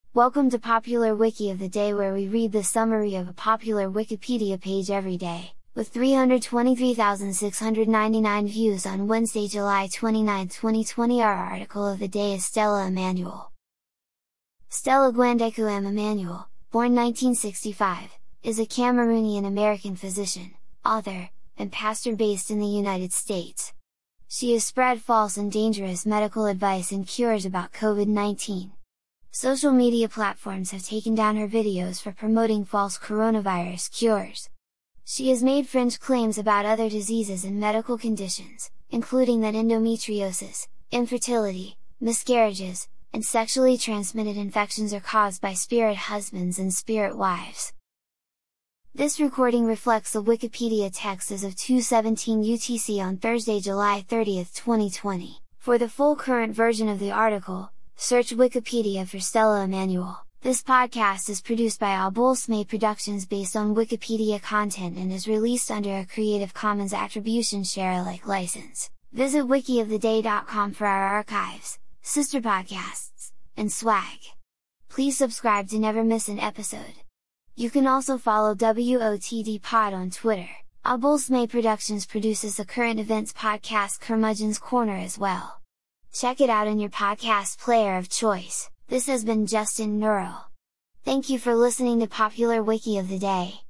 Welcome to Popular Wiki of the Day, where we read the summary of a popular Wikipedia page every day, with 323,699 views on Wednesday, July 29, 2020. Our article of the day is Stella Emanuel. Stella Gwandeku M. Emanuel, born 1965, is a Cameroonian-American physician, author, and pastor based in the United States. She has spread false and dangerous medical advice and cures about COVID-19. Social media platforms have taken down her videos for promoting false coronavirus cures. She has made fringe claims about other diseases and medical conditions, including that endometriosis, infertility, miscarriages, and sexually transmitted infections are caused by spirit husbands and spirit wives. This recording reflects the Wikipedia text as of 2:17 UTC on Thursday, July 30, 2020. For the full current version of the article, search Wikipedia for Stella Emanuel. This podcast is produced by Abulsme Productions based on Wikipedia content and is released under a Creative Commons Attribution Share Alike license. Visit wikioftheday.com for our archives, sister podcasts, and swag. Please subscribe to never miss an episode. You can also follow WOTD Pod on Twitter. Abulsme Productions produces the current events podcast Curmudgeon's Corner as well. Check it out in your podcast player of choice. This has been Justin Neuro. Thank you for listening to Popular Wiki of the Day.